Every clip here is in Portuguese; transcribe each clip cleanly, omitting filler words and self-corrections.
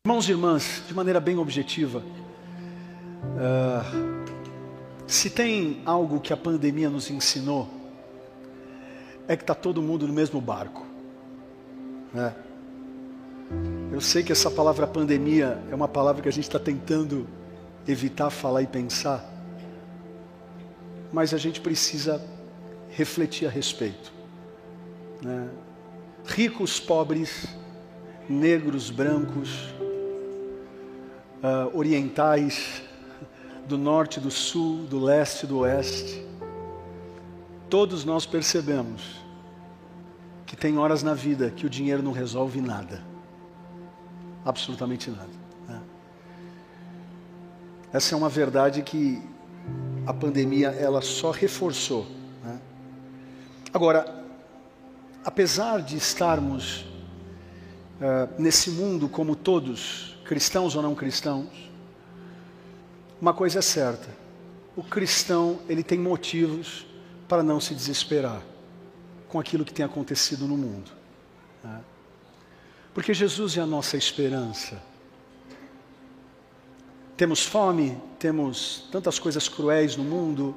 Irmãos e irmãs, de maneira bem objetiva, se tem algo que a pandemia nos ensinou, é que está todo mundo no mesmo barco. Eu sei que essa palavra pandemia é uma palavra que a gente está tentando evitar falar e pensar, mas a gente precisa refletir a respeito. Ricos, pobres, negros, brancos, orientais, do norte, do sul, do leste, do oeste, todos nós percebemos que tem horas na vida que o dinheiro não resolve nada, absolutamente nada. Essa é uma verdade que a pandemia ela só reforçou. Agora, apesar de estarmos nesse mundo como todos, cristãos ou não cristãos, uma coisa é certa: o cristão ele tem motivos para não se desesperar com aquilo que tem acontecido no mundo, porque Jesus é a nossa esperança. Temos fome, temos tantas coisas cruéis no mundo,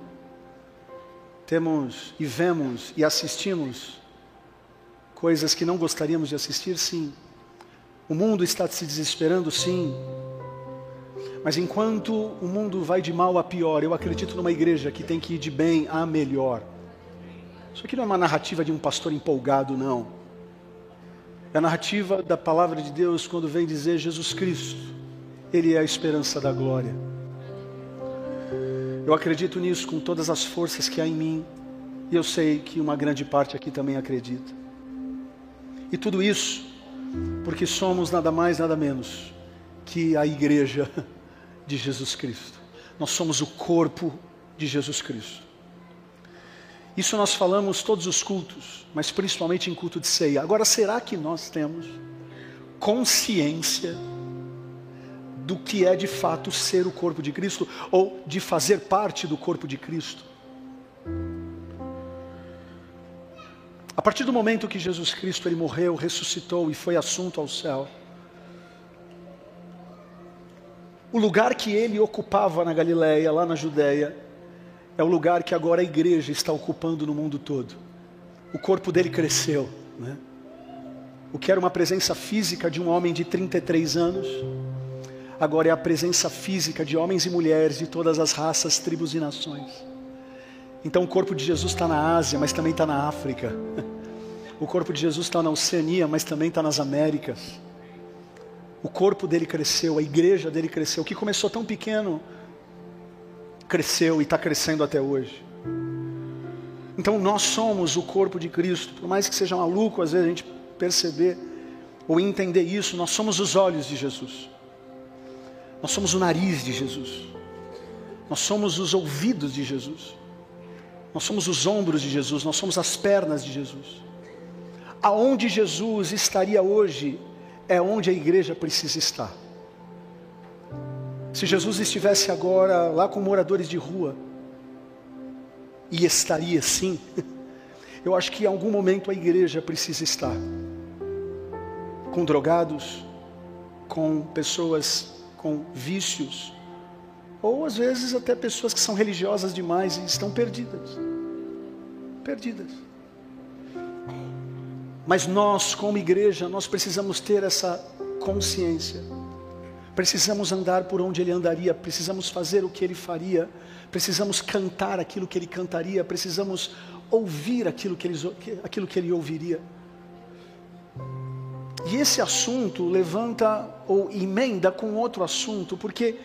temos e vemos e assistimos coisas que não gostaríamos de assistir, sim. O mundo está se desesperando, sim. Mas enquanto o mundo vai de mal a pior, eu acredito numa igreja que tem que ir de bem a melhor. Isso aqui não é uma narrativa de um pastor empolgado, não. É a narrativa da palavra de Deus quando vem dizer Jesus Cristo, Ele é a esperança da glória. Eu acredito nisso com todas as forças que há em mim. E eu sei que uma grande parte aqui também acredita. E tudo isso porque somos nada mais, nada menos que a igreja de Jesus Cristo. Nós somos o corpo de Jesus Cristo. Isso nós falamos todos os cultos, mas principalmente em culto de ceia. Agora, será que nós temos consciência do que é de fato ser o corpo de Cristo, ou de fazer parte do corpo de Cristo? A partir do momento que Jesus Cristo ele morreu, ressuscitou e foi assunto ao céu, o lugar que ele ocupava na Galileia, lá na Judeia, é o lugar que agora a igreja está ocupando no mundo todo. O corpo dele cresceu, O que era uma presença física de um homem de 33 anos, agora é a presença física de homens e mulheres de todas as raças, tribos e nações. Então o corpo de Jesus está na Ásia, mas também está na África. O corpo de Jesus está na Oceania, mas também está nas Américas. O corpo dele cresceu, a igreja dele cresceu. O que começou tão pequeno, cresceu e está crescendo até hoje. Então nós somos o corpo de Cristo. Por mais que seja maluco às vezes a gente perceber ou entender isso, nós somos os olhos de Jesus. Nós somos o nariz de Jesus. Nós somos os ouvidos de Jesus. Nós somos os ombros de Jesus, nós somos as pernas de Jesus. Aonde Jesus estaria hoje, é onde a igreja precisa estar. Se Jesus estivesse agora lá com moradores de rua, e estaria sim, eu acho que em algum momento a igreja precisa estar. Com drogados, com pessoas com vícios, ou às vezes até pessoas que são religiosas demais e estão perdidas. Mas nós, como igreja, nós precisamos ter essa consciência. Precisamos andar por onde ele andaria, precisamos fazer o que ele faria, precisamos cantar aquilo que ele cantaria, precisamos ouvir aquilo que ele ouviria. E esse assunto levanta ou emenda com outro assunto, porque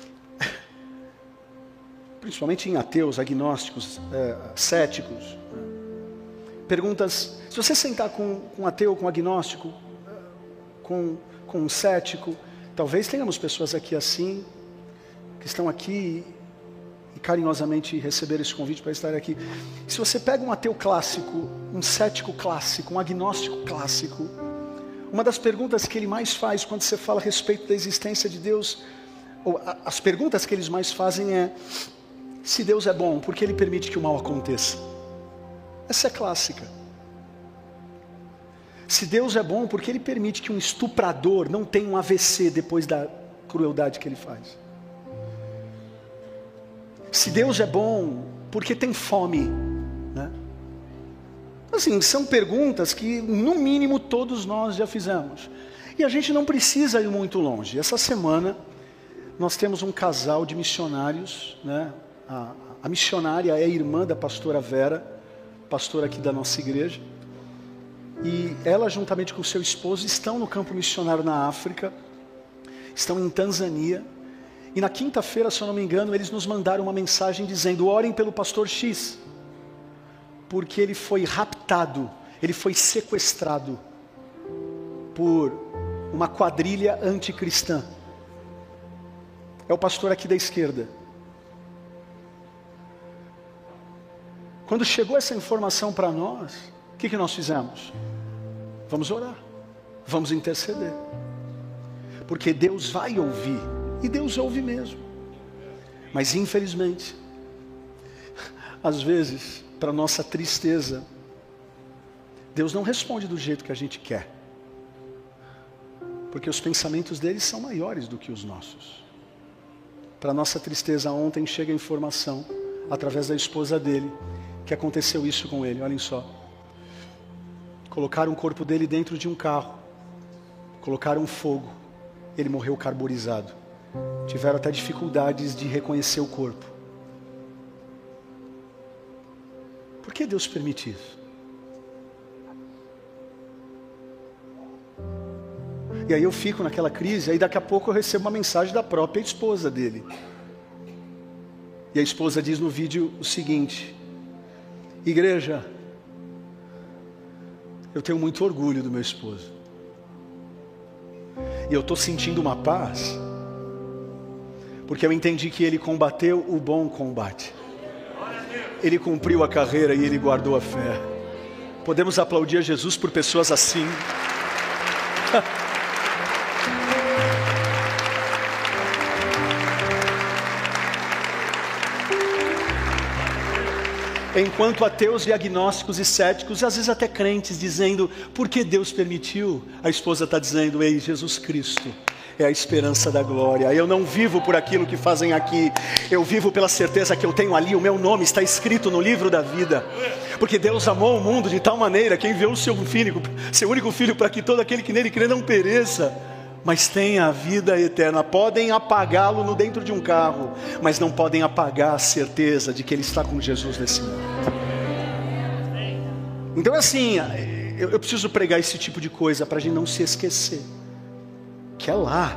principalmente em ateus, agnósticos, céticos, perguntas. Se você sentar com um ateu, com um agnóstico, com um cético, talvez tenhamos pessoas aqui assim, que estão aqui e carinhosamente receberam esse convite para estar aqui. Se você pega um ateu clássico, um cético clássico, um agnóstico clássico, uma das perguntas que ele mais faz quando você fala a respeito da existência de Deus, ou as perguntas que eles mais fazem é: se Deus é bom, por que Ele permite que o mal aconteça? Essa é clássica. Se Deus é bom, por que Ele permite que um estuprador não tenha um AVC depois da crueldade que ele faz? Se Deus é bom, por que tem fome, né? Assim, são perguntas que, no mínimo, todos nós já fizemos. E a gente não precisa ir muito longe. Essa semana, nós temos um casal de missionários, né? A missionária é a irmã da pastora Vera, pastora aqui da nossa igreja. E ela, juntamente com o seu esposo, estão no campo missionário na África, estão em Tanzânia. E na quinta-feira, se eu não me engano, eles nos mandaram uma mensagem dizendo: orem pelo pastor X, porque ele foi raptado, ele foi sequestrado por uma quadrilha anticristã. É o pastor aqui da esquerda. Quando chegou essa informação para nós, o que nós fizemos? Vamos orar, vamos interceder, porque Deus vai ouvir, e Deus ouve mesmo. Mas infelizmente, às vezes, para nossa tristeza, Deus não responde do jeito que a gente quer, porque os pensamentos deles são maiores do que os nossos. Para nossa tristeza, ontem chega a informação, através da esposa dele, que aconteceu isso com ele. Olhem só. Colocaram o corpo dele dentro de um carro, colocaram fogo, ele morreu carburizado. Tiveram até dificuldades de reconhecer o corpo. Por que Deus permite isso? E aí eu fico naquela crise, aí daqui a pouco eu recebo uma mensagem da própria esposa dele. E a esposa diz no vídeo o seguinte: igreja, eu tenho muito orgulho do meu esposo. E eu estou sentindo uma paz, porque eu entendi que ele combateu o bom combate. Ele cumpriu a carreira e ele guardou a fé. Podemos aplaudir a Jesus por pessoas assim. Enquanto ateus e agnósticos e céticos, e às vezes até crentes, dizendo: por que Deus permitiu? A esposa está dizendo: ei, Jesus Cristo é a esperança da glória. Eu não vivo por aquilo que fazem aqui, eu vivo pela certeza que eu tenho ali, o meu nome está escrito no livro da vida. Porque Deus amou o mundo de tal maneira que enviou o seu único filho, para que todo aquele que nele crê não pereça, mas tenha a vida eterna. Podem apagá-lo no dentro de um carro, mas não podem apagar a certeza de que ele está com Jesus nesse mundo. Então assim, eu preciso pregar esse tipo de coisa para a gente não se esquecer que é lá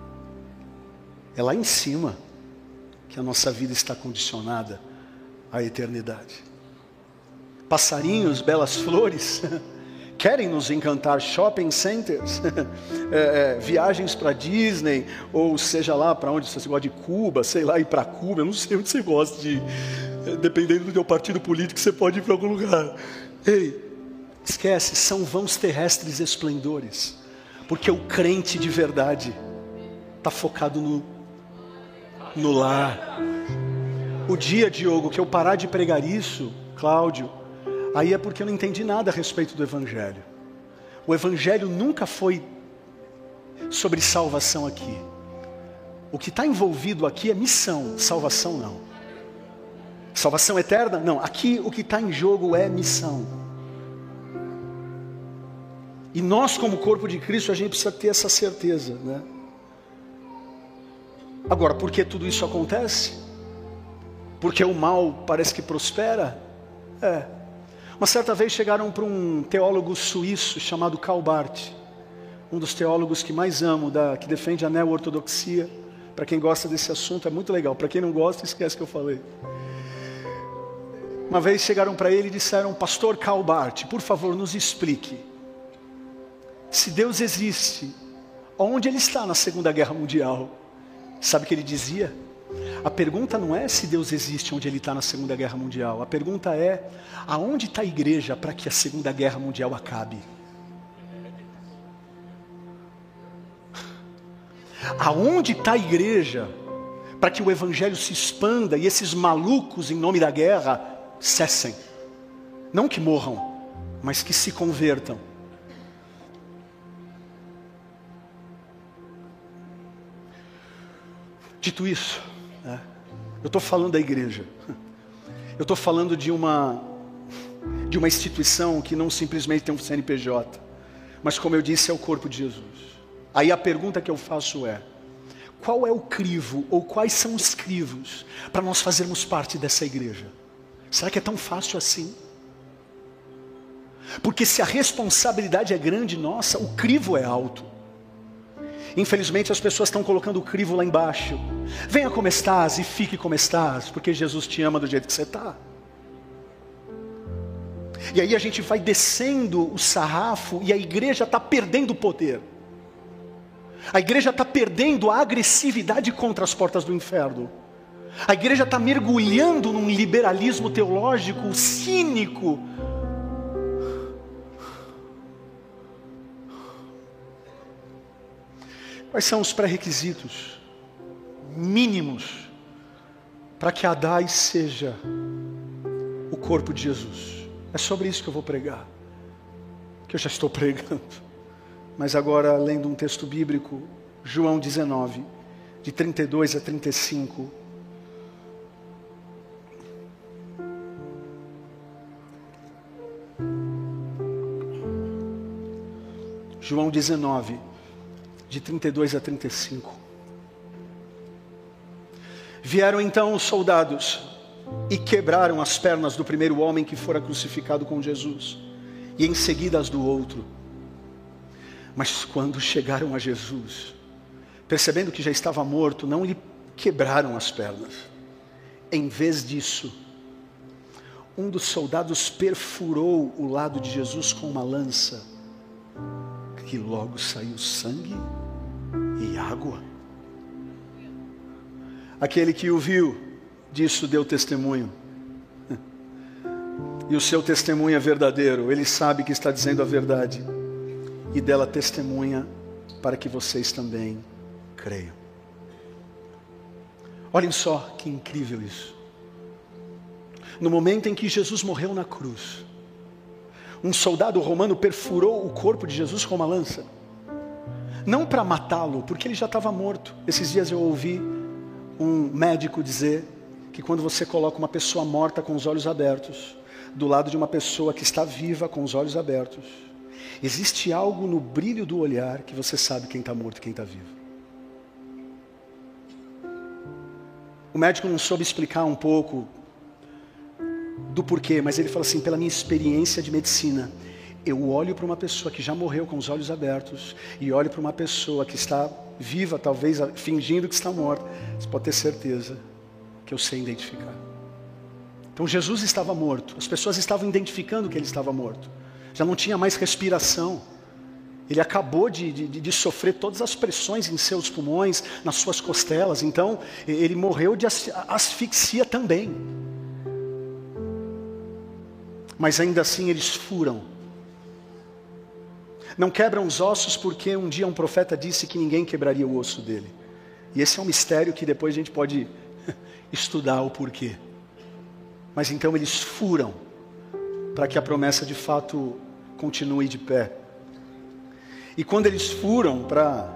em cima que a nossa vida está condicionada à eternidade. Passarinhos, belas flores querem nos encantar, shopping centers, viagens para Disney, ou seja lá para onde você gosta de Cuba, sei lá, ir para Cuba, eu não sei onde você gosta de, dependendo do teu partido político, você pode ir para algum lugar. Ei, esquece, são vãos terrestres esplendores, porque o crente de verdade está focado no lar. O dia, Diogo, que eu parar de pregar isso, Cláudio, aí é porque eu não entendi nada a respeito do Evangelho. O Evangelho nunca foi sobre salvação aqui. O que está envolvido aqui é missão, salvação não. Salvação eterna? Não, aqui o que está em jogo é missão. E nós, como corpo de Cristo, a gente precisa ter essa certeza, né? Agora, por que tudo isso acontece? Porque o mal parece que prospera? Uma certa vez chegaram para um teólogo suíço chamado Karl Barth, um dos teólogos que mais amo, que defende a neo-ortodoxia. Para quem gosta desse assunto é muito legal, para quem não gosta, esquece que eu falei. Uma vez chegaram para ele e disseram: pastor Karl Barth, por favor, nos explique, se Deus existe, onde ele está na Segunda Guerra Mundial? Sabe o que ele dizia? A pergunta não é se Deus existe onde ele está na Segunda Guerra Mundial. A pergunta é: aonde está a igreja para que a Segunda Guerra Mundial acabe? Aonde está a igreja para que o Evangelho se expanda e esses malucos em nome da guerra cessem? Não que morram, mas que se convertam. Dito isso, eu estou falando da igreja. Eu estou falando de uma instituição que não simplesmente tem um CNPJ, mas, como eu disse, é o corpo de Jesus. Aí a pergunta que eu faço é: qual é o crivo, ou quais são os crivos, para nós fazermos parte dessa igreja? Será que é tão fácil assim? Porque se a responsabilidade é grande nossa, o crivo é alto. Infelizmente as pessoas estão colocando o crivo lá embaixo. Venha como estás e fique como estás, porque Jesus te ama do jeito que você está. E aí a gente vai descendo o sarrafo e a igreja está perdendo o poder. A igreja está perdendo a agressividade contra as portas do inferno. A igreja está mergulhando num liberalismo teológico cínico. Quais são os pré-requisitos mínimos para que a DAI seja o corpo de Jesus? É sobre isso que eu vou pregar, que eu já estou pregando. Mas agora, lendo um texto bíblico, João 19, de 32 a 35. João 19, de 32 a 35. Vieram então os soldados e quebraram as pernas do primeiro homem que fora crucificado com Jesus, e em seguida as do outro. Mas quando chegaram a Jesus, percebendo que já estava morto, não lhe quebraram as pernas. Em vez disso, um dos soldados perfurou o lado de Jesus com uma lança, que logo saiu sangue e água. Aquele que o viu, disso deu testemunho. E o seu testemunho é verdadeiro. Ele sabe que está dizendo a verdade. E dela testemunha para que vocês também creiam. Olhem só que incrível isso. No momento em que Jesus morreu na cruz, um soldado romano perfurou o corpo de Jesus com uma lança. Não para matá-lo, porque ele já estava morto. Esses dias eu ouvi um médico dizer que quando você coloca uma pessoa morta com os olhos abertos do lado de uma pessoa que está viva com os olhos abertos, existe algo no brilho do olhar que você sabe quem está morto e quem está vivo. O médico não soube explicar um pouco do porquê, mas ele fala assim: pela minha experiência de medicina, eu olho para uma pessoa que já morreu com os olhos abertos e olho para uma pessoa que está viva, talvez fingindo que está morta. Você pode ter certeza que eu sei identificar. Então Jesus estava morto, as pessoas estavam identificando que ele estava morto. Já não tinha mais respiração. Ele acabou de sofrer todas as pressões em seus pulmões, nas suas costelas. Então ele morreu de asfixia também. Mas ainda assim eles furam. Não quebram os ossos porque um dia um profeta disse que ninguém quebraria o osso dele. E esse é um mistério que depois a gente pode estudar o porquê. Mas então eles furam para que a promessa de fato continue de pé. E quando eles furam para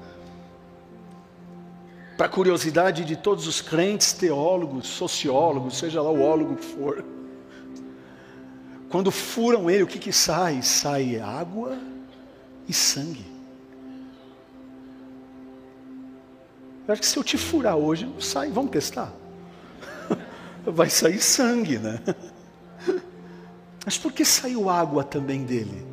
a curiosidade de todos os crentes, teólogos, sociólogos, seja lá o ólogo que for, quando furam ele, o que sai? Sai água e sangue. Eu acho que se eu te furar hoje, não sai, vamos testar? Vai sair sangue, né? Mas por que saiu água também dele?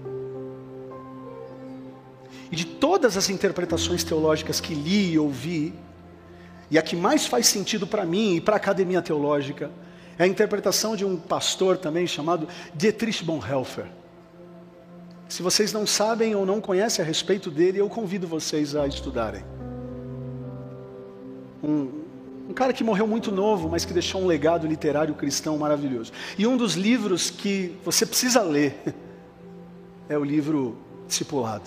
E de todas as interpretações teológicas que li e ouvi, e a que mais faz sentido para mim e para a academia teológica, é a interpretação de um pastor também chamado Dietrich Bonhoeffer. Se vocês não sabem ou não conhecem a respeito dele, eu convido vocês a estudarem. Um cara que morreu muito novo, mas que deixou um legado literário cristão maravilhoso. E um dos livros que você precisa ler é o livro Discipulado.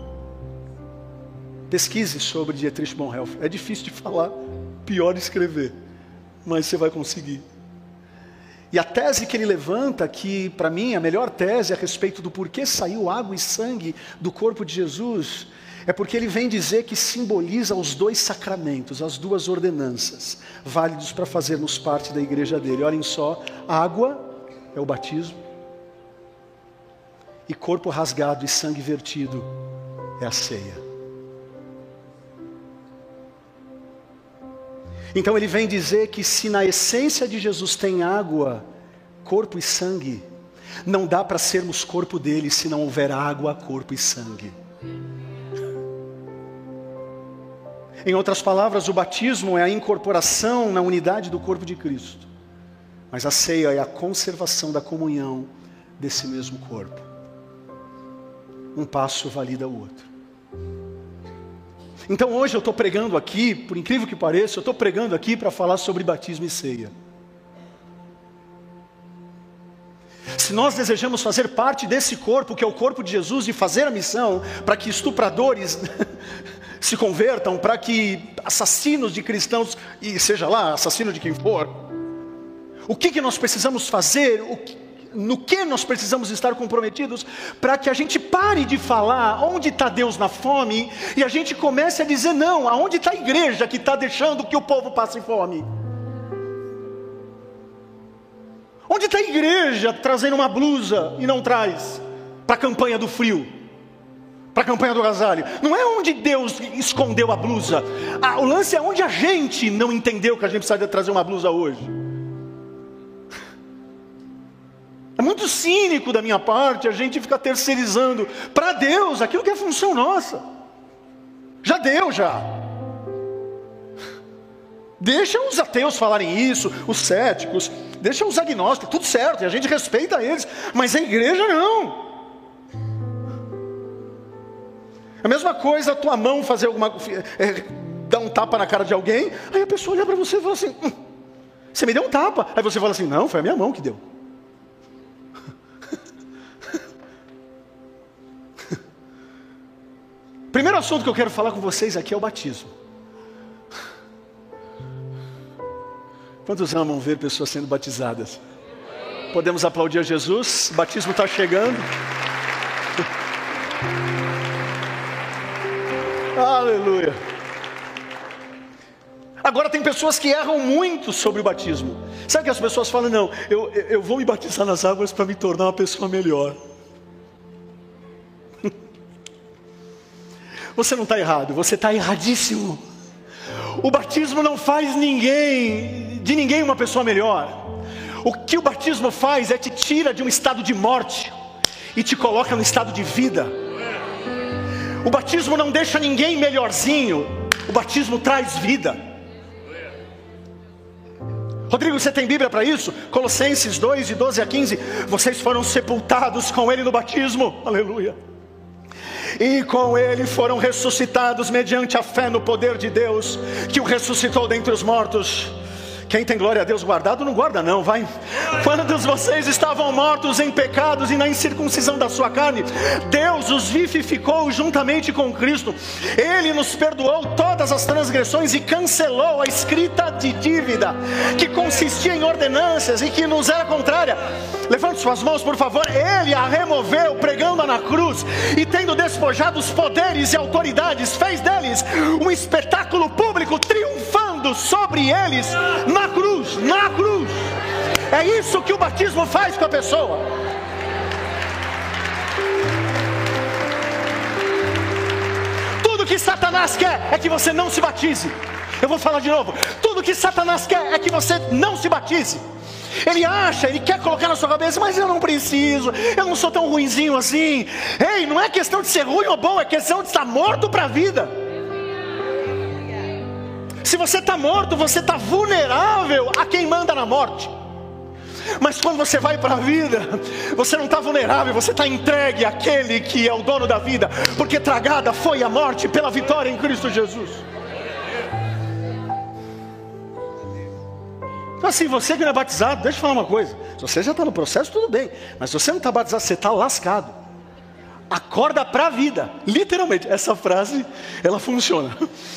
Pesquise sobre Dietrich Bonhoeffer. É difícil de falar, pior de escrever, mas você vai conseguir. E a tese que ele levanta, que para mim a melhor tese a respeito do porquê saiu água e sangue do corpo de Jesus, É porque ele vem dizer que simboliza os dois sacramentos, as duas ordenanças, válidos para fazermos parte da igreja dele. Olhem só, água é o batismo, e corpo rasgado e sangue vertido é a ceia. Então ele vem dizer que se na essência de Jesus tem água, corpo e sangue, não dá para sermos corpo dele se não houver água, corpo e sangue. Em outras palavras, o batismo é a incorporação na unidade do corpo de Cristo. Mas a ceia é a conservação da comunhão desse mesmo corpo. Um passo valida o outro. Então hoje eu estou pregando aqui, por incrível que pareça, eu estou pregando aqui para falar sobre batismo e ceia. Se nós desejamos fazer parte desse corpo, que é o corpo de Jesus, e fazer a missão para que estupradores se convertam, para que assassinos de cristãos, e seja lá, assassino de quem for, o que nós precisamos fazer, no que nós precisamos estar comprometidos, para que a gente pare de falar onde está Deus na fome, e a gente comece a dizer não, aonde está a igreja que está deixando que o povo passe fome? Onde está a igreja trazendo uma blusa e não traz para a campanha do frio, para a campanha do agasalho? Não é onde Deus escondeu a blusa. O lance é onde a gente não entendeu que a gente precisa trazer uma blusa hoje. É muito cínico da minha parte a gente ficar terceirizando para Deus aquilo que é função nossa. Já deu, já. Deixa os ateus falarem isso, os céticos, deixa os agnósticos, tudo certo, e a gente respeita eles, mas a igreja não. A mesma coisa a tua mão fazer dar um tapa na cara de alguém, aí a pessoa olha para você e fala assim, você me deu um tapa. Aí você fala assim, não, foi a minha mão que deu. Primeiro assunto que eu quero falar com vocês aqui é o batismo. Quantos amam ver pessoas sendo batizadas? Podemos aplaudir a Jesus, o batismo está chegando. Aleluia. Agora tem pessoas que erram muito sobre o batismo. Sabe que as pessoas falam, não, eu vou me batizar nas águas para me tornar uma pessoa melhor. Você não está errado, você está erradíssimo. O batismo não faz de ninguém uma pessoa melhor. O que o batismo faz é te tira de um estado de morte e te coloca no estado de vida. O batismo não deixa ninguém melhorzinho. O batismo traz vida. Rodrigo, você tem Bíblia para isso? Colossenses 2, de 12 a 15. Vocês foram sepultados com Ele no batismo. Aleluia. E com Ele foram ressuscitados mediante a fé no poder de Deus, que o ressuscitou dentre os mortos. Quem tem glória a Deus guardado, não guarda não, vai. Quando vocês estavam mortos em pecados e na incircuncisão da sua carne, Deus os vivificou juntamente com Cristo. Ele nos perdoou todas as transgressões e cancelou a escrita de dívida, que consistia em ordenanças e que nos era contrária. Levante suas mãos, por favor. Ele a removeu, pregando-a na cruz, e tendo despojado os poderes e autoridades, fez deles um espetáculo público, triunfando sobre eles na cruz. É isso que o batismo faz com a pessoa. Tudo que Satanás quer é que você não se batize. Eu vou falar de novo. Tudo que Satanás quer é que você não se batize. Ele quer colocar na sua cabeça, mas eu não preciso, eu não sou tão ruinzinho assim. Ei, não é questão de ser ruim ou bom, é questão de estar morto para a vida. Se você está morto, você está vulnerável a quem manda na morte. Mas quando você vai para a vida, você não está vulnerável, você está entregue àquele que é o dono da vida, porque tragada foi a morte pela vitória em Cristo Jesus. Então assim, você que não é batizado, deixa eu falar uma coisa. Se você já está no processo, tudo bem. Mas se você não está batizado, você está lascado. Acorda para a vida. Literalmente, essa frase, ela funciona.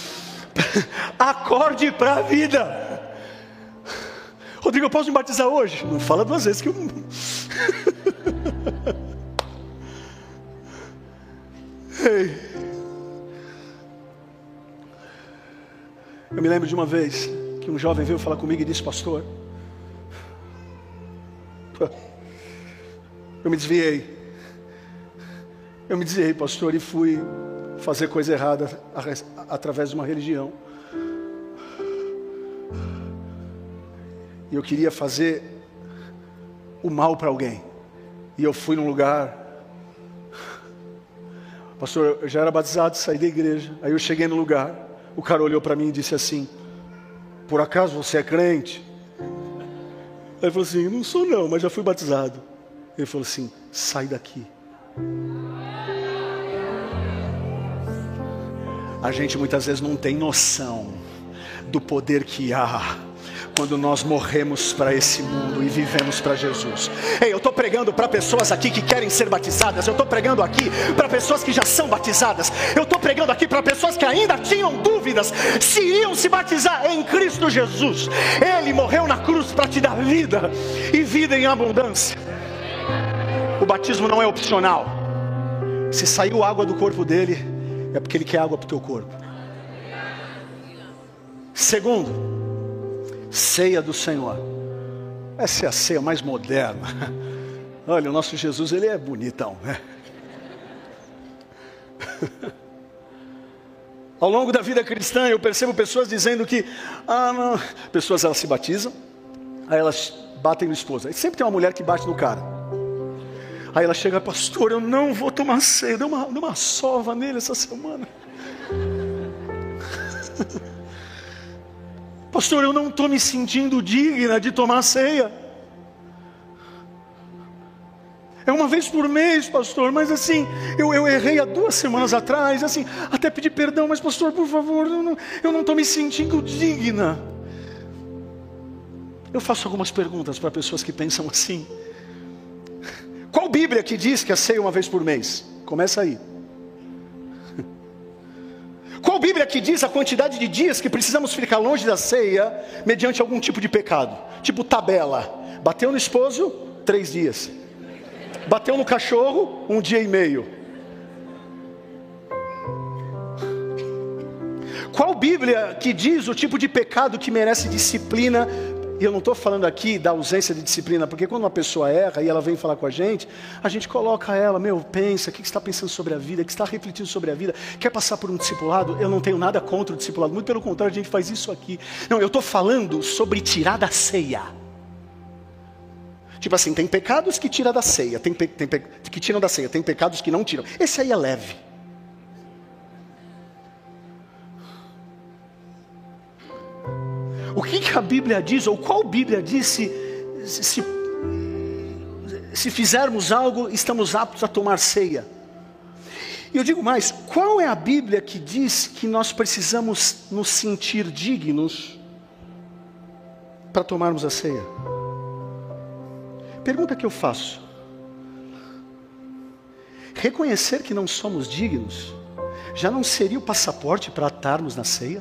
Acorde para a vida. Rodrigo, eu posso me batizar hoje? Não fala duas vezes que eu... Ei. Eu me lembro de uma vez que um jovem veio falar comigo e disse: pastor, eu me desviei, pastor, e fui fazer coisa errada através de uma religião. E eu queria fazer o mal para alguém. E eu fui num lugar. Pastor, eu já era batizado, saí da igreja. Aí eu cheguei no lugar. O cara olhou para mim e disse assim: por acaso você é crente? Aí ele falou assim: não sou não, mas já fui batizado. Ele falou assim: sai daqui. A gente muitas vezes não tem noção do poder que há quando nós morremos para esse mundo e vivemos para Jesus. Ei, eu estou pregando para pessoas aqui que querem ser batizadas. Eu estou pregando aqui para pessoas que já são batizadas. Eu estou pregando aqui para pessoas que ainda tinham dúvidas se iam se batizar em Cristo Jesus. Ele morreu na cruz para te dar vida, e vida em abundância. O batismo não é opcional. Se saiu água do corpo dele, é porque ele quer água para o teu corpo. Segundo, ceia do Senhor. Essa é a ceia mais moderna. Olha, o nosso Jesus, ele é bonitão, né? Ao longo da vida cristã, eu percebo pessoas dizendo que não. Pessoas, elas se batizam, aí elas batem no esposo. Aí sempre tem uma mulher que bate no cara. Aí ela chega: pastor, eu não vou tomar ceia. Deu uma sova nele essa semana. Pastor, eu não estou me sentindo digna de tomar ceia. É uma vez por mês, pastor, mas assim, eu errei há 2 semanas atrás, assim, até pedi perdão, mas pastor, por favor, eu não estou me sentindo digna. Eu faço algumas perguntas para pessoas que pensam assim. Qual Bíblia que diz que a ceia é uma vez por mês? Começa aí. Qual Bíblia que diz a quantidade de dias que precisamos ficar longe da ceia mediante algum tipo de pecado? Tipo tabela. Bateu no esposo, 3 dias. Bateu no cachorro, 1 dia e meio. Qual Bíblia que diz o tipo de pecado que merece disciplina? E eu não estou falando aqui da ausência de disciplina, porque quando uma pessoa erra e ela vem falar com a gente coloca ela: pensa, o que você está pensando sobre a vida, o que você está refletindo sobre a vida, quer passar por um discipulado? Eu não tenho nada contra o discipulado, muito pelo contrário, a gente faz isso aqui. Não, eu estou falando sobre tirar da ceia. Tipo assim, tem pecados que tiram da ceia, que tiram da ceia, tem pecados que não tiram. Esse aí é leve. O que a Bíblia diz, ou qual Bíblia diz se fizermos algo, estamos aptos a tomar ceia? E eu digo mais, qual é a Bíblia que diz que nós precisamos nos sentir dignos para tomarmos a ceia? Pergunta que eu faço: reconhecer que não somos dignos já não seria o passaporte para estarmos na ceia?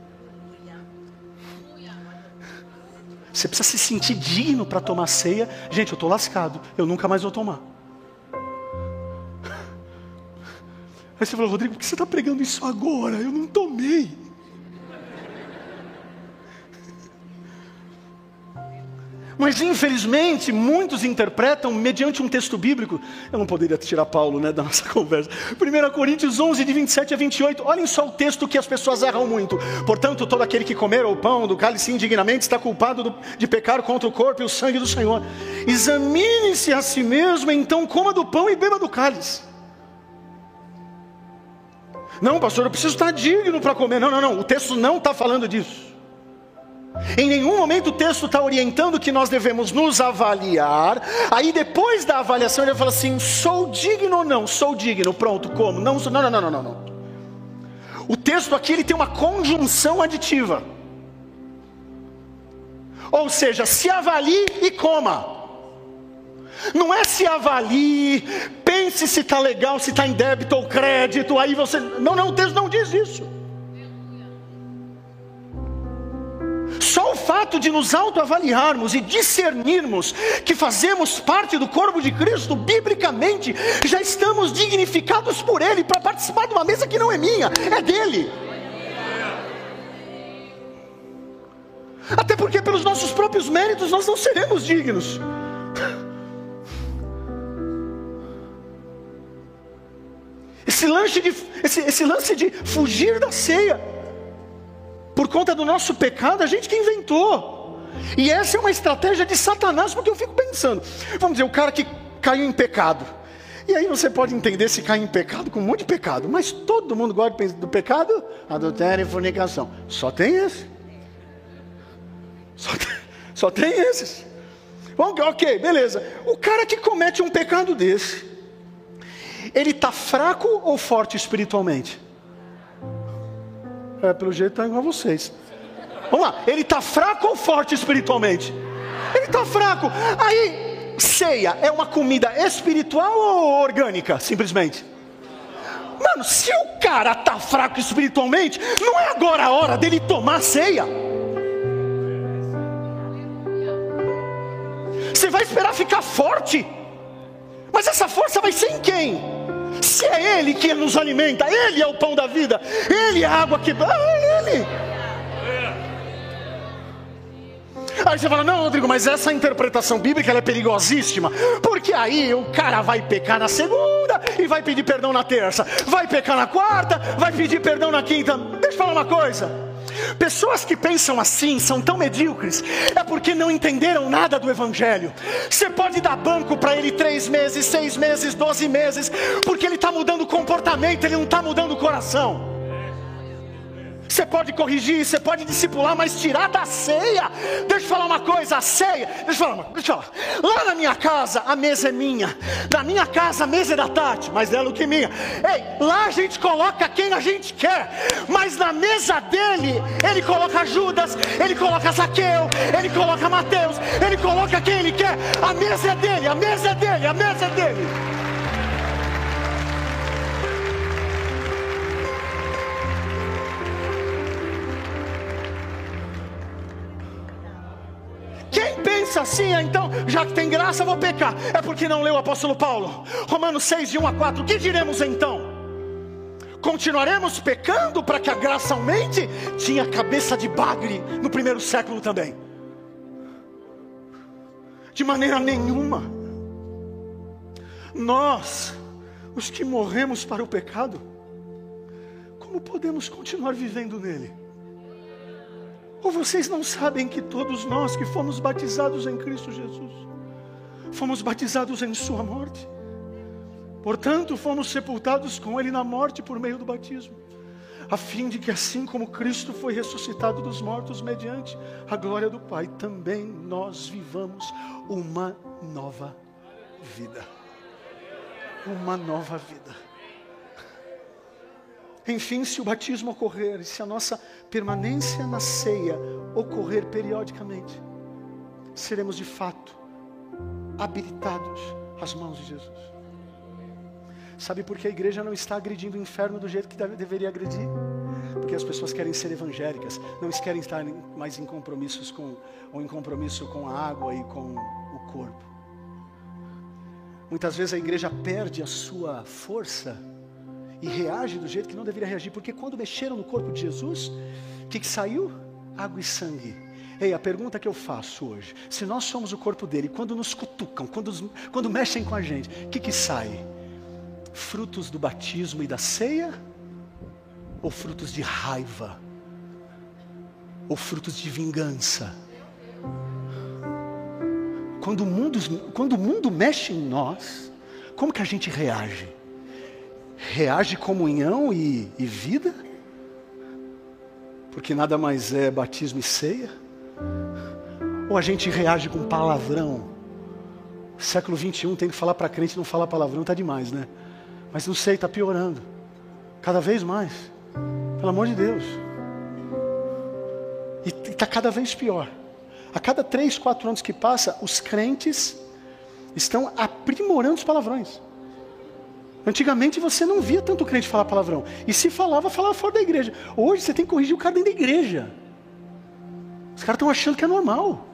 Você precisa se sentir digno para tomar ceia. Gente, eu estou lascado, eu nunca mais vou tomar. Aí você falou: Rodrigo, por que você está pregando isso agora? Eu não tomei. Mas infelizmente muitos interpretam mediante um texto bíblico. Eu não poderia tirar Paulo, da nossa conversa. 1 Coríntios 11, de 27 a 28. Olhem só o texto que as pessoas erram muito. Portanto, todo aquele que comer o pão do cálice indignamente está culpado de pecar contra o corpo e o sangue do Senhor. Examine-se a si mesmo, então coma do pão e beba do cálice. Não, pastor, eu preciso estar digno para comer. Não, o texto não está falando disso. Em nenhum momento o texto está orientando que nós devemos nos avaliar. Aí depois da avaliação ele fala assim: sou digno ou não? Sou digno, pronto, como? Não. O texto aqui ele tem uma conjunção aditiva. Ou seja, se avalie e coma. Não é se avalie, pense se está legal, se está em débito ou crédito. Aí você... Não, o texto não diz isso. Só o fato de nos autoavaliarmos e discernirmos que fazemos parte do corpo de Cristo, biblicamente, já estamos dignificados por Ele para participar de uma mesa que não é minha, é dele. porque pelos nossos próprios méritos nós não seremos dignos. Esse lance de fugir da ceia, por conta do nosso pecado, a gente que inventou. E essa é uma estratégia de Satanás, porque eu fico pensando, vamos dizer, o cara que caiu em pecado. E aí você pode entender se cai em pecado com um monte de pecado. Mas todo mundo gosta do pecado, adultério e fornicação. Só tem esse. Só tem esses. Ok, beleza. O cara que comete um pecado desse, ele está fraco ou forte espiritualmente? Pelo jeito está igual a vocês. Vamos lá, ele está fraco ou forte espiritualmente? Ele está fraco. Aí, ceia é uma comida espiritual ou orgânica, simplesmente? Mano, se o cara está fraco espiritualmente, não é agora a hora dele tomar ceia. Você vai esperar ficar forte? Mas essa força vai ser em quem? Se é Ele que nos alimenta, Ele é o pão da vida, Ele é a água que... é Ele. Aí você fala, não, Rodrigo, mas essa interpretação bíblica ela é perigosíssima, porque aí o cara vai pecar na segunda e vai pedir perdão na terça, vai pecar na quarta, vai pedir perdão na quinta. Deixa eu falar uma coisa, pessoas que pensam assim são tão medíocres, é porque não entenderam nada do Evangelho. Você pode dar banco para ele 3 meses, 6 meses, 12 meses, porque ele está mudando o comportamento, ele não está mudando o coração. Você pode corrigir, você pode discipular, mas tirar da ceia. Deixa eu falar uma coisa, a ceia, deixa eu falar. Lá na minha casa a mesa é minha, na minha casa a mesa é da Tati, mas dela que minha. Ei, lá a gente coloca quem a gente quer, mas na mesa dele, ele coloca Judas, ele coloca Zaqueu, ele coloca Mateus, ele coloca quem ele quer. A mesa é dele, a mesa é dele, a mesa é dele. Quem pensa assim, então, já que tem graça, eu vou pecar. É porque não leu o apóstolo Paulo. Romanos 6, de 1 a 4. O que diremos então? Continuaremos pecando para que a graça aumente? Tinha cabeça de bagre no primeiro século também. De maneira nenhuma. Nós, os que morremos para o pecado, como podemos continuar vivendo nele? Ou vocês não sabem que todos nós que fomos batizados em Cristo Jesus, fomos batizados em sua morte? Portanto, fomos sepultados com Ele na morte por meio do batismo, a fim de que assim como Cristo foi ressuscitado dos mortos mediante a glória do Pai, também nós vivamos uma nova vida. Uma nova vida. Enfim, se o batismo ocorrer, e se a nossa permanência na ceia ocorrer periodicamente, seremos de fato habilitados às mãos de Jesus. Sabe por que a igreja não está agredindo o inferno do jeito que deveria agredir? Porque as pessoas querem ser evangélicas, não querem estar mais em compromisso com a água e com o corpo. Muitas vezes a igreja perde a sua força e reage do jeito que não deveria reagir, porque quando mexeram no corpo de Jesus, o que saiu? Água e sangue. Ei, a pergunta que eu faço hoje, se nós somos o corpo dele, quando nos cutucam, quando mexem com a gente, o que sai? Frutos do batismo e da ceia? Ou frutos de raiva? Ou frutos de vingança? Quando o mundo mexe em nós, como que a gente reage? Reage comunhão e vida? Porque nada mais é batismo e ceia? Ou a gente reage com palavrão? Século 21 tem que falar para crente, não falar palavrão, tá demais, né? Mas não sei, está piorando. Cada vez mais. Pelo amor de Deus. E está cada vez pior. A cada 3, 4 anos que passa, os crentes estão aprimorando os palavrões. Antigamente você não via tanto crente falar palavrão. E se falava fora da igreja. Hoje você tem que corrigir o cara dentro da igreja. Os caras estão achando que é normal.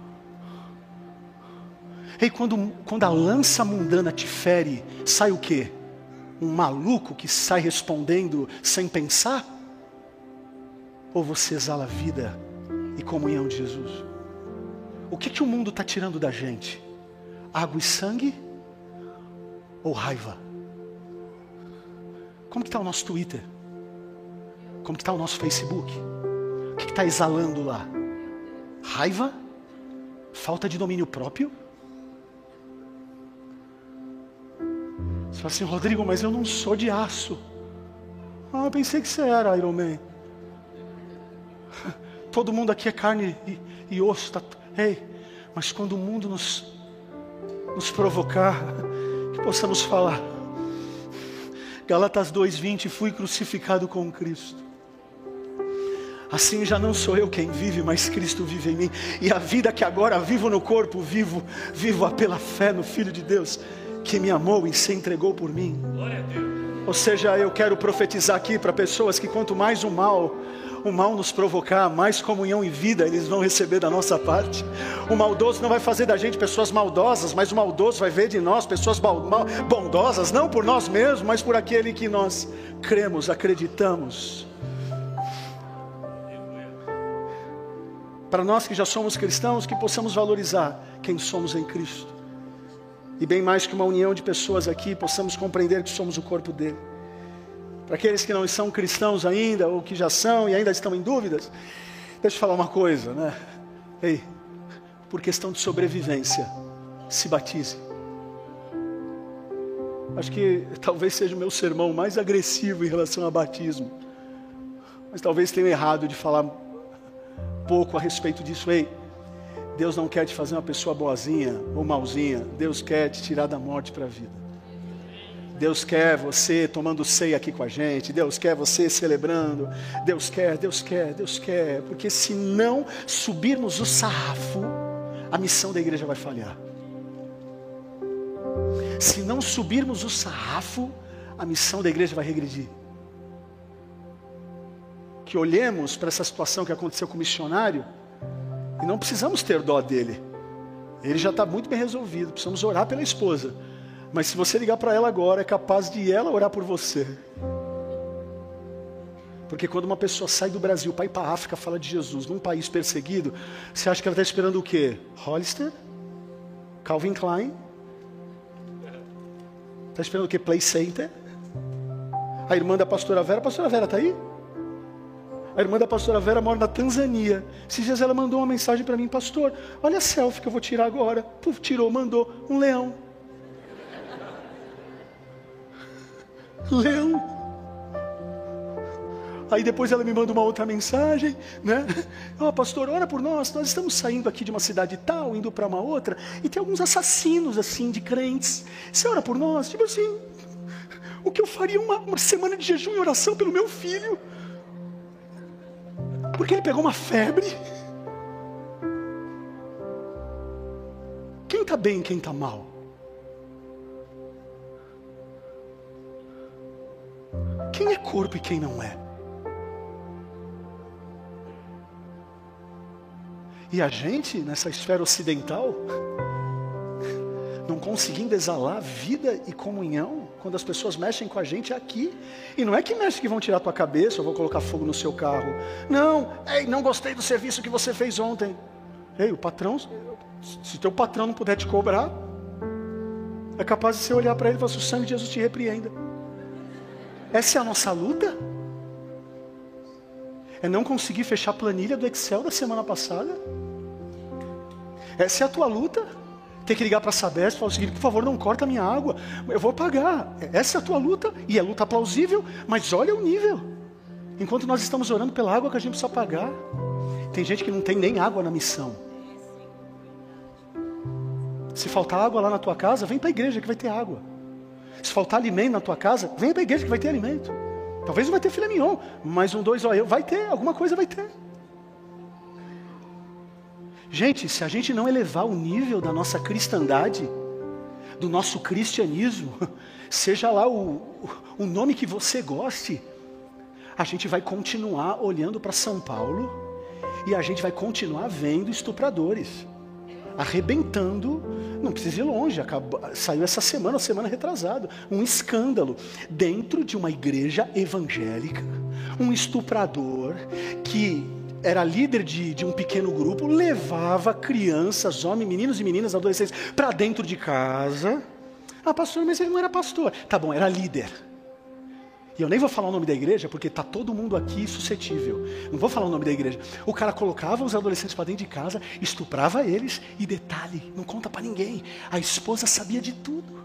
E quando a lança mundana te fere, sai o quê? Um maluco que sai respondendo sem pensar? Ou você exala vida e comunhão de Jesus? O que o mundo está tirando da gente? Água e sangue ou raiva? Como que está o nosso Twitter? Como que está o nosso Facebook? O que está exalando lá? Raiva? Falta de domínio próprio? Você fala assim, Rodrigo, mas eu não sou de aço. Ah, eu pensei que você era Iron Man. Todo mundo aqui é carne e osso. Tá... Ei, mas quando o mundo nos provocar, que possamos falar. Gálatas 2:20, fui crucificado com Cristo. Assim já não sou eu quem vive, mas Cristo vive em mim. E a vida que agora vivo no corpo, vivo-a pela fé no Filho de Deus, que me amou e se entregou por mim. Glória a Deus. Ou seja, eu quero profetizar aqui para pessoas que quanto mais o mal nos provocar, mais comunhão e vida eles vão receber da nossa parte. O maldoso não vai fazer da gente pessoas maldosas, mas o maldoso vai ver de nós pessoas bondosas, não por nós mesmos, mas por aquele que nós cremos, acreditamos. Para nós que já somos cristãos, que possamos valorizar quem somos em Cristo. E bem mais que uma união de pessoas aqui, possamos compreender que somos o corpo dele. Para aqueles que não são cristãos ainda, ou que já são e ainda estão em dúvidas, deixa eu falar uma coisa, né? Ei, por questão de sobrevivência, se batize. Acho que talvez seja o meu sermão mais agressivo em relação a batismo. Mas talvez tenha errado de falar pouco a respeito disso. Ei, Deus não quer te fazer uma pessoa boazinha ou malzinha. Deus quer te tirar da morte para a vida. Deus quer você tomando ceia aqui com a gente. Deus quer você celebrando. Deus quer. Porque se não subirmos o sarrafo, a missão da igreja vai falhar. Se não subirmos o sarrafo, a missão da igreja vai regredir. Que olhemos para essa situação que aconteceu com o missionário e não precisamos ter dó dele. Ele já está muito bem resolvido. Precisamos orar pela esposa. Mas se você ligar para ela agora, é capaz de ela orar por você. Porque quando uma pessoa sai do Brasil para ir para a África, fala de Jesus, num país perseguido, você acha que ela está esperando o quê? Hollister? Calvin Klein? Está esperando o quê? Play Center? A irmã da pastora Vera está aí? A irmã da pastora Vera mora na Tanzânia. Esses dias ela mandou uma mensagem para mim, pastor, olha a selfie que eu vou tirar agora. Puf, tirou, mandou um leão. Leão. Aí depois ela me manda uma outra mensagem, né? Pastor, ora por nós estamos saindo aqui de uma cidade tal, indo para uma outra, e tem alguns assassinos assim, de crentes. Você ora por nós? Tipo assim, o que eu faria uma semana de jejum e oração pelo meu filho? Porque ele pegou uma febre. Quem está bem e quem está mal? Quem é corpo e quem não é? E a gente, nessa esfera ocidental, não conseguindo exalar vida e comunhão, quando as pessoas mexem com a gente aqui. E não é que mexe que vão tirar a tua cabeça, ou vão colocar fogo no seu carro. Não, ei, não gostei do serviço que você fez ontem. Ei, o patrão, se teu patrão não puder te cobrar, é capaz de você olhar para ele e falar, o sangue de Jesus te repreenda. Essa é a nossa luta? É não conseguir fechar a planilha do Excel da semana passada? Essa é a tua luta? Ter que ligar para a Sabesp e falar o seguinte, por favor, não corta a minha água, eu vou pagar. Essa é a tua luta, e é luta plausível, mas olha o nível. Enquanto nós estamos orando pela água que a gente precisa pagar, tem gente que não tem nem água na missão. Se faltar água lá na tua casa, vem para a igreja que vai ter água. Se faltar alimento na tua casa, vem para a igreja que vai ter alimento. Talvez não vai ter filé mignon, mas vai ter, alguma coisa vai ter. Gente, se a gente não elevar o nível da nossa cristandade, do nosso cristianismo, seja lá o nome que você goste, a gente vai continuar olhando para São Paulo e a gente vai continuar vendo estupradores arrebentando. Não precisa ir longe, saiu essa semana, semana retrasada, um escândalo dentro de uma igreja evangélica, um estuprador que era líder de um pequeno grupo, levava crianças, homens, meninos e meninas, adolescentes, para dentro de casa. Ah, pastor, mas ele não era pastor. Tá bom, era líder. E eu nem vou falar o nome da igreja, porque está todo mundo aqui suscetível. Não vou falar o nome da igreja. O cara colocava os adolescentes para dentro de casa, estuprava eles, e detalhe, não conta para ninguém, a esposa sabia de tudo.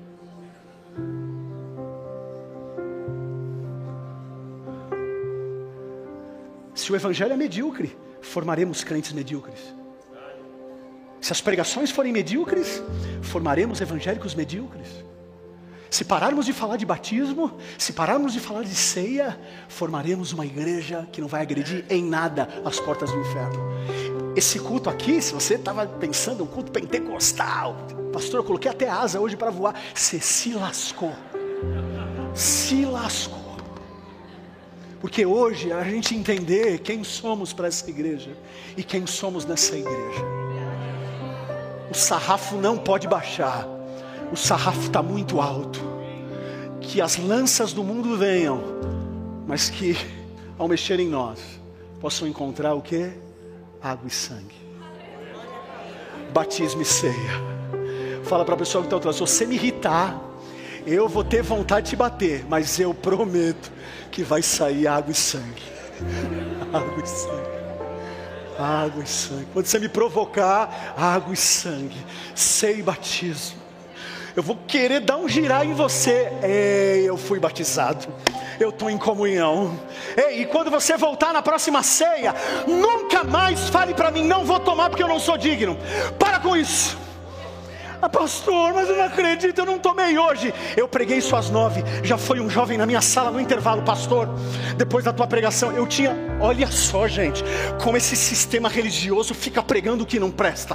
Se o evangelho é medíocre, formaremos crentes medíocres. Se as pregações forem medíocres, formaremos evangélicos medíocres. Se pararmos de falar de batismo, se pararmos de falar de ceia, formaremos uma igreja que não vai agredir em nada as portas do inferno. Esse culto aqui, se você estava pensando, um culto pentecostal, pastor, eu coloquei até asa hoje para voar, você se lascou. Se lascou. Porque hoje a gente entender quem somos para essa igreja e quem somos nessa igreja. O sarrafo não pode baixar. O sarrafo está muito alto. Que as lanças do mundo venham, mas que ao mexer em nós possam encontrar o quê? Água e sangue. Batismo e ceia. Fala para a pessoa que está atrás, se você me irritar, eu vou ter vontade de te bater, mas eu prometo que vai sair água e sangue. Água e sangue. Água e sangue. Quando você me provocar, água e sangue. Ceia e batismo. Eu vou querer dar um girar em você. Ei, eu fui batizado. Eu estou em comunhão. Ei, e quando você voltar na próxima ceia, nunca mais fale para mim, não vou tomar porque eu não sou digno. Para com isso. Ah, pastor, mas eu não acredito, eu não tomei hoje. Eu preguei isso às 9. Já foi um jovem na minha sala no intervalo, pastor. Depois da tua pregação, eu tinha... Olha só, gente, como esse sistema religioso fica pregando o que não presta.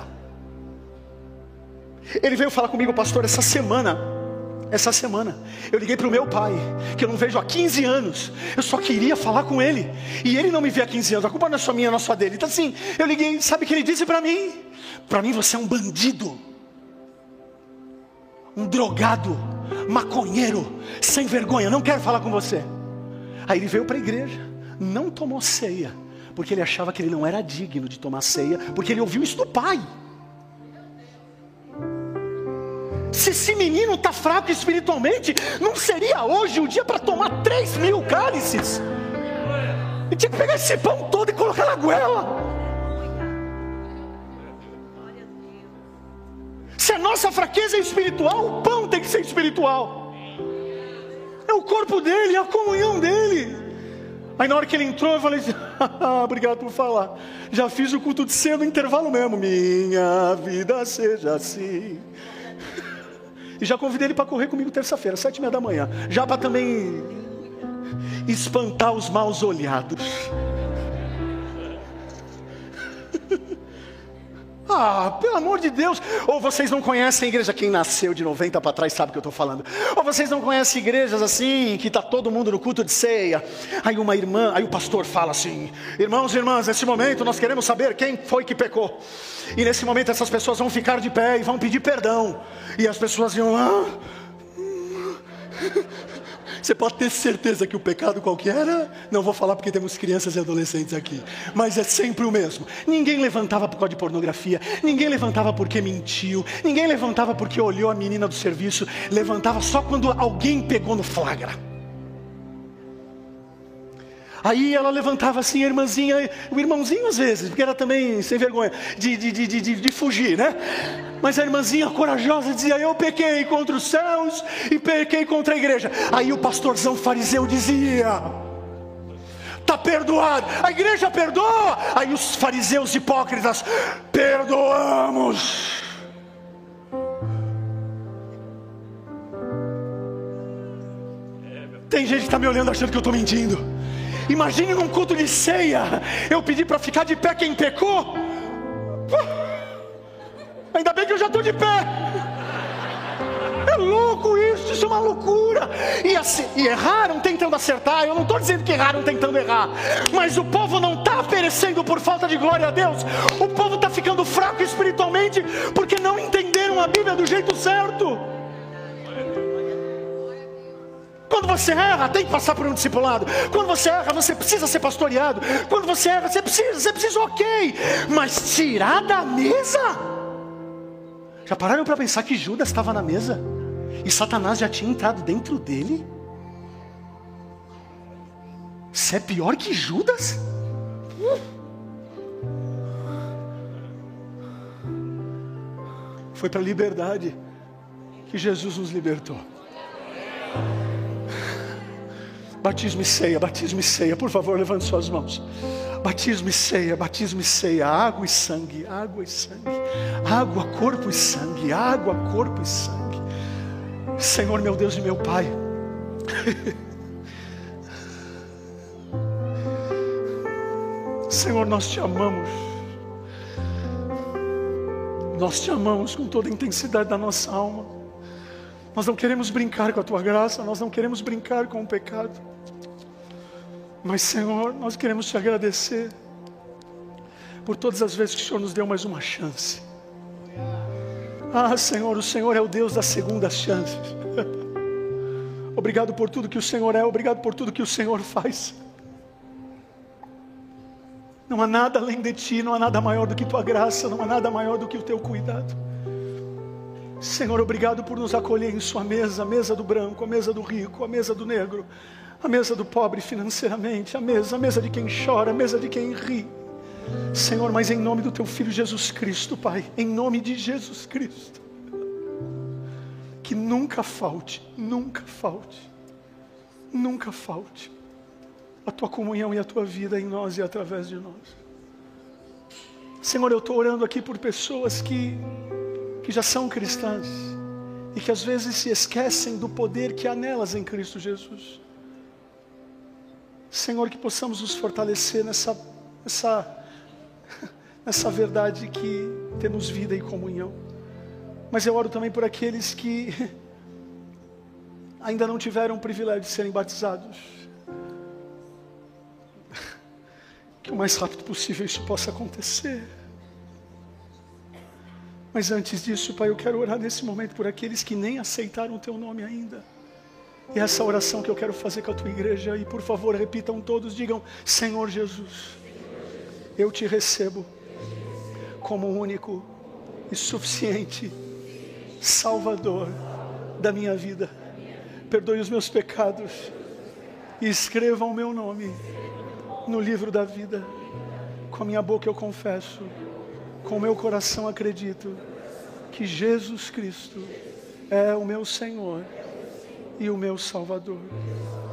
Ele veio falar comigo, pastor, essa semana, eu liguei para o meu pai, que eu não vejo há 15 anos, eu só queria falar com ele, e ele não me vê há 15 anos, a culpa não é só minha, não é só dele. Então assim, eu liguei, sabe o que ele disse para mim? Para mim você é um bandido, um drogado, maconheiro, sem vergonha, não quero falar com você. Aí ele veio para a igreja, não tomou ceia, porque ele achava que ele não era digno de tomar ceia, porque ele ouviu isso do pai. Se esse menino está fraco espiritualmente, não seria hoje o dia para tomar 3.000 cálices? Ele tinha que pegar esse pão todo e colocar na goela. Se a nossa fraqueza é espiritual, o pão tem que ser espiritual. É o corpo dele, é a comunhão dele. Aí na hora que ele entrou, eu falei assim, obrigado por falar. Já fiz o culto de ceia no intervalo mesmo. Minha vida seja assim. E já convidei ele para correr comigo terça-feira, 7h30 da manhã. Já para também espantar os maus olhados. Ah, pelo amor de Deus. Ou vocês não conhecem a igreja, quem nasceu de 90 para trás sabe o que eu estou falando. Ou vocês não conhecem igrejas assim, que está todo mundo no culto de ceia. Aí uma irmã, aí o pastor fala assim, irmãos e irmãs, nesse momento nós queremos saber quem foi que pecou. E nesse momento essas pessoas vão ficar de pé e vão pedir perdão. E as pessoas iam lá. Você pode ter certeza que o pecado qual que era? Não vou falar porque temos crianças e adolescentes aqui. Mas é sempre o mesmo. Ninguém levantava por causa de pornografia. Ninguém levantava porque mentiu. Ninguém levantava porque olhou a menina do serviço. Levantava só quando alguém pegou no flagra. Aí ela levantava assim, a irmãzinha, o irmãozinho às vezes, porque era também sem vergonha de fugir, né? Mas a irmãzinha corajosa dizia, eu pequei contra os céus e pequei contra a igreja. Aí o pastorzão fariseu dizia, está perdoado, a igreja perdoa. Aí os fariseus hipócritas, perdoamos. Tem gente que está me olhando achando que eu estou mentindo. Imagine num culto de ceia, eu pedi para ficar de pé quem pecou. Ainda bem que eu já estou de pé. É louco isso é uma loucura. E assim, e erraram tentando acertar. Eu não estou dizendo que erraram tentando errar, mas o povo não está perecendo por falta de glória a Deus. O povo está ficando fraco espiritualmente porque não entenderam a Bíblia do jeito certo. Quando você erra, tem que passar por um discipulado. Quando você erra, você precisa ser pastoreado. Quando você erra, você precisa, ok. Mas tirar da mesa? Já pararam para pensar que Judas estava na mesa? E Satanás já tinha entrado dentro dele? Você é pior que Judas? Foi para a liberdade que Jesus nos libertou. Batismo e ceia, por favor, levante suas mãos. Batismo e ceia, água e sangue, água e sangue, água, corpo e sangue, água, corpo e sangue. Senhor, meu Deus e meu Pai, Senhor, nós te amamos. Nós te amamos com toda a intensidade da nossa alma. Nós não queremos brincar com a tua graça, nós não queremos brincar com o pecado. Mas, Senhor, nós queremos te agradecer por todas as vezes que o Senhor nos deu mais uma chance. Ah, Senhor, o Senhor é o Deus das segundas chances. Obrigado por tudo que o Senhor é, obrigado por tudo que o Senhor faz. Não há nada além de ti, não há nada maior do que tua graça, não há nada maior do que o teu cuidado. Senhor, obrigado por nos acolher em sua mesa, a mesa do branco, a mesa do rico, a mesa do negro, a mesa do pobre financeiramente, a mesa de quem chora, a mesa de quem ri. Senhor, mas em nome do teu Filho Jesus Cristo, Pai, em nome de Jesus Cristo, que nunca falte, nunca falte, nunca falte a tua comunhão e a tua vida em nós e através de nós. Senhor, eu estou orando aqui por pessoas que já são cristãs e que às vezes se esquecem do poder que há nelas em Cristo Jesus. Senhor, que possamos nos fortalecer nessa verdade que temos vida e comunhão. Mas eu oro também por aqueles que ainda não tiveram o privilégio de serem batizados. Que o mais rápido possível isso possa acontecer. Mas antes disso, Pai, eu quero orar nesse momento por aqueles que nem aceitaram o teu nome ainda. E essa oração que eu quero fazer com a tua igreja, e por favor repitam todos, digam: Senhor Jesus, eu te recebo como único e suficiente Salvador da minha vida. Perdoe os meus pecados e escreva o meu nome no livro da vida. Com a minha boca eu confesso, com o meu coração acredito que Jesus Cristo é o meu Senhor e o meu Salvador.